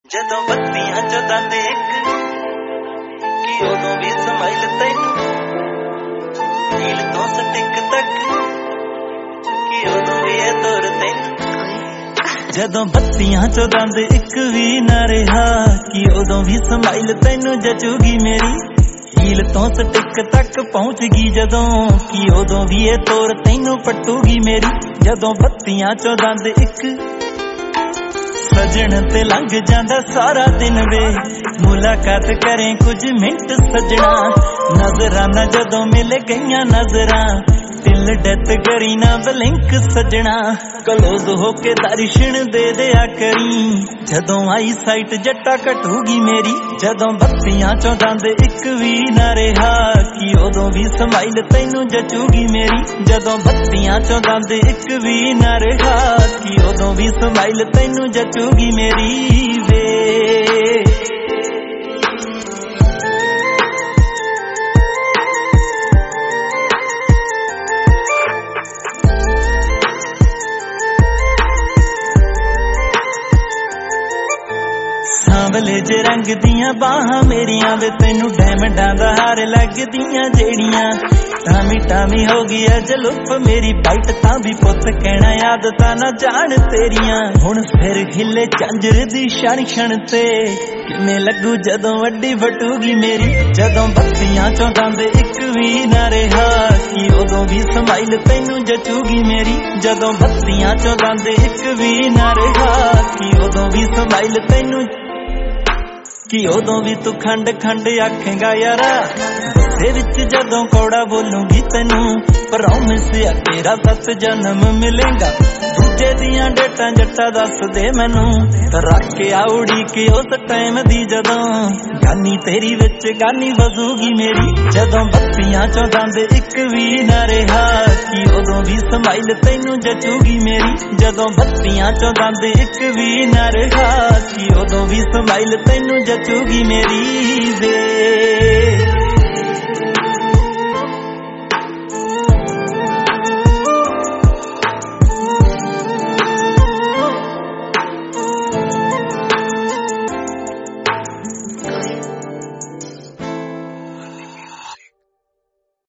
ਜਦੋਂ ਬੱਤੀਆਂ ਚੋਂ ਦੰਦ ਇੱਕ ਕਿ ਉਦੋਂ ਵੀ ਸਮਾਈਲ ਤੈਨੂੰ ਨੀਲ ਤੋਂ ਸਟਿਕ ਤੱਕ ਕਿ ਉਦੋਂ ਵੀ ਇਹ ਤੁਰ ਤੈਨੂੰ ਜਦੋਂ ਬੱਤੀਆਂ ਚੋਂ ਦੰਦ ਇੱਕ ਵੀ ਨਾ ਰਿਹਾ ਕਿ ਉਦੋਂ ਵੀ ਸਮਾਈਲ ਤੈਨੂੰ ਜਚੂਗੀ ਮੇਰੀ ਹੀਲ ਤੋਂ ਸਟਿਕ ਤੱਕ ਪਹੁੰਚ ਗਈ ਜਦੋਂ ਕਿ ਉਦੋਂ ਵੀ ਇਹ ਤੁਰ ਤੈਨੂੰ ਪਟੂਗੀ ਮੇਰੀ ਜਦੋਂ ਬੱਤੀਆਂ ਚੋਂ ਦੰਦ ਇੱਕ ਸਜਣ ਤੇ ਲੰਘ ਜਾਂਦਾ ਸਾਰਾ ਦਿਨ ਵੇ ਮੁਲਾਕਾਤ ਕਰੇ ਕੁਝ ਮਿੰਟ ਸਜਣਾ ਨਜ਼ਰਾਂ ਨਾ ਜਦੋਂ ਮਿਲ ਗਈਆਂ ਨਜ਼ਰਾਂ ਦਿਲ ਡੈਥ ਕਰੀ ਨਾ ਬਲਿੰਕ ਸਜਣਾ ਕਲੋਜ਼ ਹੋ ਕੇ ਦਰਸ਼ਨ ਦੇ ਦਿਆ ਕਰੀ ਜਦੋਂ ਆਈ ਸਾਈਟ ਜੱਟਾ ਘਟੂਗੀ ਮੇਰੀ ਜਦੋਂ ਬੱਤੀਆਂ ਚੋਂ ਦੰਦ ਇੱਕ ਵੀ ਨਾ ਰਿਹਾ ਕਿ ਉਦੋਂ ਵੀ ਸਮਾਈਲ ਤੈਨੂੰ ਜਚੂਗੀ ਮੇਰੀ ਜਦੋਂ ਬੱਤੀਆਂ ਚੋਂ ਦੰਦ ਇੱਕ ਵੀ ਨਾ ਰਿਹਾ ਕਿ ਉਦੋਂ ਵੀ ਸਮਾਈਲ ਤੈਨੂੰ ਜਚੂਗੀ ਮੇਰੀ ਵੇ ਸਾਂਵਲੇ ਜੇ ਰੰਗ ਦੀਆਂ ਬਾਹਾਂ ਮੇਰੀਆਂ ਵੇ ਤੈਨੂੰ ਡਾਇਮੰਡਾਂ ਦਾ ਹਾਰ ਲੱਗਦੀਆਂ ਜਿਹੜੀਆਂ ਟਾਮੀ ਟਾਮੀ ਹੋ ਗਈ ਐ ਜਲੁੱਫ ਮੇਰੀ ਬਾਈਟ ਤਾਂ ਵੀ ਪੁੱਤ ਕਹਿਣਾ ਆਦਤਾਂ ਨਾ ਜਾਣ ਤੇਰੀਆਂ ਹੁਣ ਫਿਰ ਖਿੱਲੇ ਝਾਂਜਰ ਦੀ ਛਣ ਛਣ ਤੇ ਕਿਵੇਂ ਲੱਗੂ ਜਦੋਂ ਵੱਡੀ ਫਟੂਗੀ ਮੇਰੀ ਜਦੋਂ ਬੱਤੀਆਂ ਚੋਂ ਦੰਦ ਇੱਕ ਵੀ ਨਾ ਰਿਹਾ ਕਿ ਉਦੋਂ ਵੀ ਸਮਾਈਲ ਤੈਨੂੰ ਜਚੂਗੀ ਮੇਰੀ ਜਦੋਂ ਬੱਤੀਆਂ ਚੋਂ ਦੰਦ ਇੱਕ ਵੀ ਨਾ ਰਿਹਾ ਕਿ ਉਦੋਂ ਵੀ ਸਮਾਈਲ ਤੈਨੂੰ ਕਿ ਉਦੋਂ ਵੀ ਤੂੰ ਖੰਡ ਖੰਡ ਆਖੇਗਾ ਯਾਰਾ ਦੇ ਵਿੱਚ ਜਦੋਂ ਕੌੜਾ ਬੋਲੂਗੀ ਤੈਨੂੰ ਪ੍ਰੋਮਿਸ ਆ ਤੇਰਾ 7 ਜਨਮ ਮਿਲੇਗਾ ਦੂਜੇ ਦੀਆਂ ਡੇਟਾਂ ਜੱਟਾ ਦੱਸ ਦੇ ਮੈਨੂੰ ਰੱਖ ਕੇ ਆਉੜੀ ਕਿ ਉਸ ਟਾਈਮ ਦੀ ਜਦੋਂ ਗਾਨੀ ਤੇਰੀ ਵਿੱਚ ਗਾਨੀ ਵਜੂਗੀ ਮੇਰੀ ਜਦੋਂ ਬੱਤੀਆਂ ਚੋਂ ਦੰਦ ਇੱਕ ਵੀ ਨਾ ਰਿਹਾ ਕਿ ਉਦੋਂ ਵੀ ਸਮਾਈਲ ਤੈਨੂੰ ਜਚੂਗੀ ਮੇਰੀ ਜਦੋਂ ਬੱਤੀਆਂ ਚੋਂ ਦੰਦ ਇੱਕ ਵੀ ਨਾ ਰਿਹਾ ਕਿ ਉਦੋਂ ਵੀ ਸਮਾਈਲ ਤੈਨੂੰ ਜਚੂਗੀ ਮੇਰੀ